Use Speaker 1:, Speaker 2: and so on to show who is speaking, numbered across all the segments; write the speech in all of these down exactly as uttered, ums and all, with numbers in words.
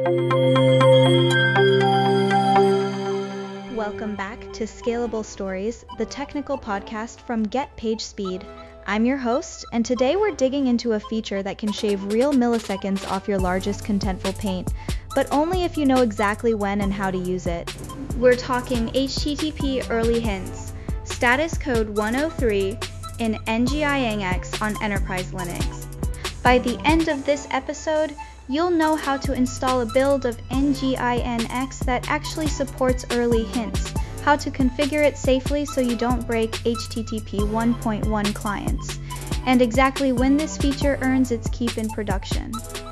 Speaker 1: Welcome back to Scalable Stories, the technical podcast from GetPageSpeed. I'm your host, and today we're digging into a feature that can shave real milliseconds off your largest contentful paint, but only if you know exactly when and how to use it. We're talking H T T P early hints, status code one oh three in Nginx on Enterprise Linux. By the end of this episode, you'll know how to install a build of Nginx that actually supports early hints, how to configure it safely so you don't break H T T P one point one clients, and exactly when this feature earns its keep in production.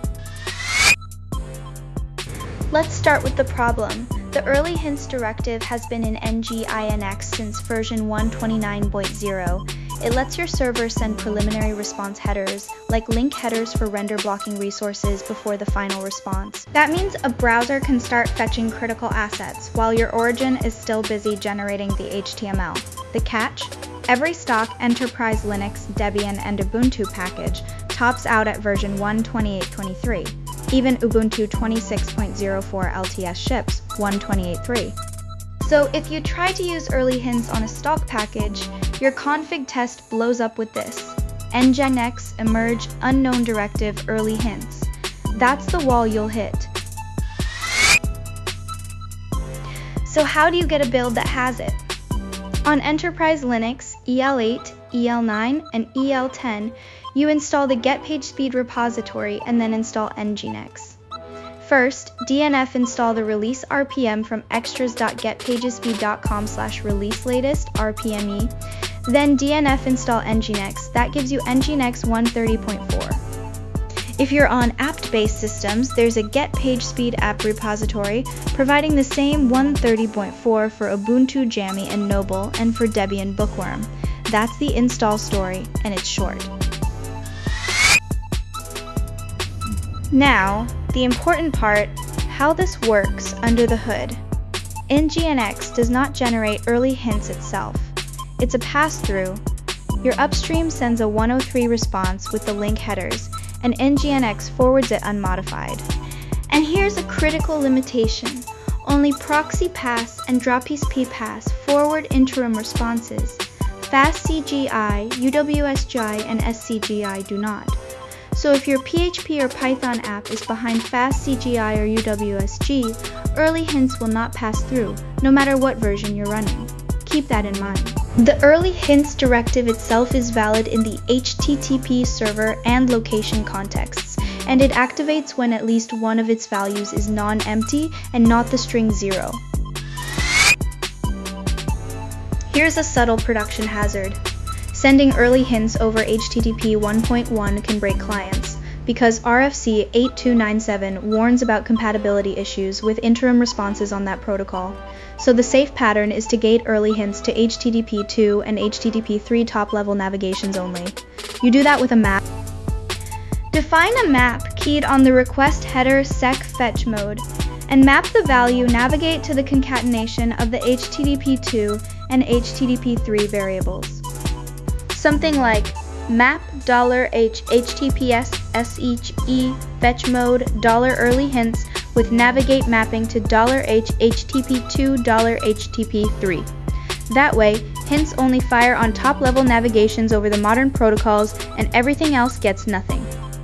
Speaker 1: Let's start with the problem. The early hints directive has been in Nginx since version one twenty-nine point zero. It lets your server send preliminary response headers, like link headers for render blocking resources before the final response. That means a browser can start fetching critical assets while your origin is still busy generating the H T M L. The catch? Every stock Enterprise Linux, Debian, and Ubuntu package tops out at version one twenty-eight point twenty-three. Even Ubuntu twenty-six point oh four L T S ships one twenty-eight point three. So if you try to use early hints on a stock package, your config test blows up with this: Nginx emerge unknown directive early hints. That's the wall you'll hit. So how do you get a build that has it? On Enterprise Linux, E L eight, E L nine, and E L ten, you install the GetPageSpeed repository and then install Nginx. First, D N F install the release R P M from extras dot getpagespeed dot com slash release latest R P M E. Then D N F install Nginx. That gives you Nginx one thirty point four. If you're on apt-based systems, there's a GetPageSpeed app repository providing the same one thirty point four for Ubuntu Jammy and Noble and for Debian Bookworm. That's the install story, and it's short. Now, the important part, how this works under the hood. Nginx does not generate early hints itself. It's a pass-through. Your upstream sends a one oh three response with the link headers, and Nginx forwards it unmodified. And here's a critical limitation. Only proxy pass and droppies ppass forward interim responses. fastcgi, U W S G I, and S C G I do not. So if your P H P or Python app is behind fastcgi or U W S G, early hints will not pass through, no matter what version you're running. Keep that in mind. The early hints directive itself is valid in the H T T P server and location contexts, and it activates when at least one of its values is non-empty and not the string zero. Here's a subtle production hazard. Sending early hints over H T T P one point one can break clients, because R F C eight two nine seven warns about compatibility issues with interim responses on that protocol. So the safe pattern is to gate early hints to H T T P two and H T T P three top-level navigations only. You do that with a map. Define a map keyed on the request header sec fetch mode, and map the value navigate to the concatenation of the H T T P two and H T T P three variables. Something like map $h https she fetch mode dollar early hints with navigate mapping to $h H T T P two H T T P three. That way, hints only fire on top-level navigations over the modern protocols, and everything else gets nothing.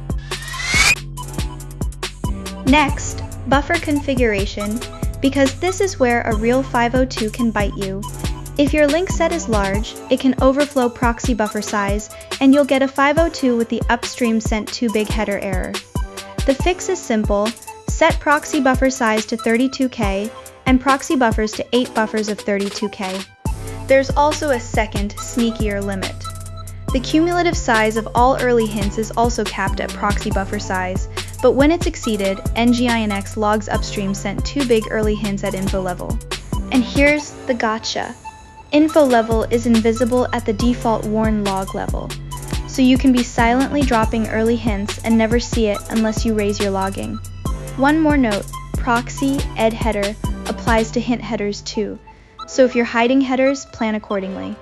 Speaker 1: Next, buffer configuration, because this is where a real five oh two can bite you. If your link set is large, it can overflow proxy buffer size, and you'll get a five oh two with the upstream sent too big header error. The fix is simple: set proxy buffer size to thirty-two K and proxy buffers to eight buffers of thirty-two K. There's also a second, sneakier limit. The cumulative size of all early hints is also capped at proxy buffer size, but when it's exceeded, Nginx logs upstream sent too big early hints at info level. And here's the gotcha. Info level is invisible at the default warn log level, so you can be silently dropping early hints and never see it unless you raise your logging. One more note, proxy ed header applies to hint headers too, so if you're hiding headers, plan accordingly.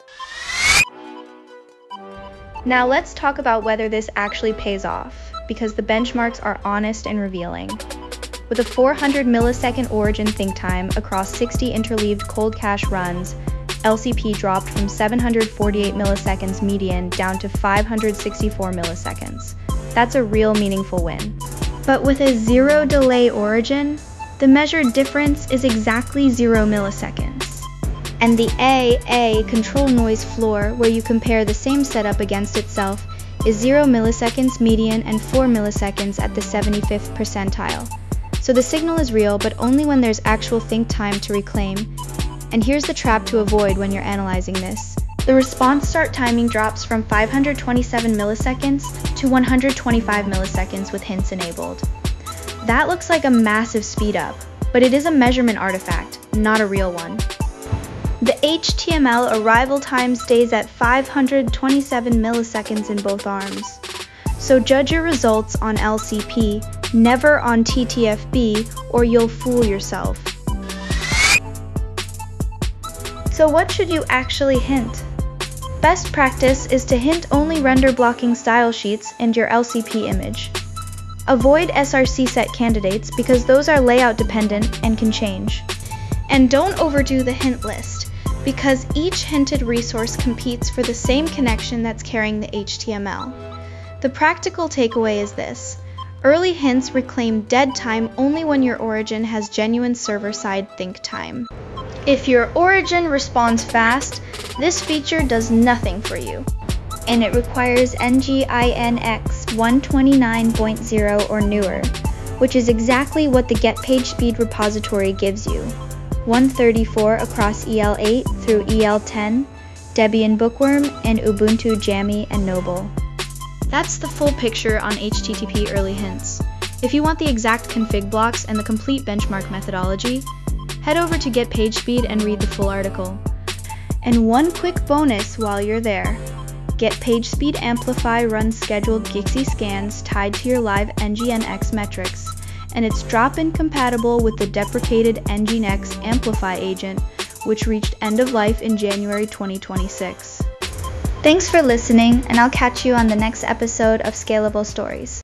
Speaker 1: Now let's talk about whether this actually pays off, because the benchmarks are honest and revealing. With a four hundred millisecond origin think time across sixty interleaved cold cache runs, L C P dropped from seven hundred forty-eight milliseconds median down to five hundred sixty-four milliseconds. That's a real meaningful win. But with a zero delay origin, the measured difference is exactly zero milliseconds. And the A A control noise floor, where you compare the same setup against itself, is zero milliseconds median and four milliseconds at the seventy-fifth percentile. So the signal is real, but only when there's actual think time to reclaim. And here's the trap to avoid when you're analyzing this. The response start timing drops from five hundred twenty-seven milliseconds to one hundred twenty-five milliseconds with hints enabled. That looks like a massive speed up, but it is a measurement artifact, not a real one. The H T M L arrival time stays at five hundred twenty-seven milliseconds in both arms. So judge your results on L C P, never on T T F B, or you'll fool yourself. So what should you actually hint? Best practice is to hint only render blocking style sheets and your L C P image. Avoid S R C set candidates because those are layout dependent and can change. And don't overdo the hint list, because each hinted resource competes for the same connection that's carrying the H T M L. The practical takeaway is this: early hints reclaim dead time only when your origin has genuine server-side think time. If your origin responds fast, this feature does nothing for you. And it requires N G I N X one twenty-nine point zero or newer, which is exactly what the GetPageSpeed repository gives you. one thirty-four across E L eight through E L ten, Debian Bookworm, and Ubuntu Jammy and Noble. That's the full picture on H T T P early hints. If you want the exact config blocks and the complete benchmark methodology, head over to GetPageSpeed and read the full article. And one quick bonus while you're there: GetPageSpeed Amplify runs scheduled G I X I scans tied to your live N G N X metrics, and it's drop-in compatible with the deprecated N G N X Amplify agent, which reached end of life in January twenty twenty-six. Thanks for listening, and I'll catch you on the next episode of Scalable Stories.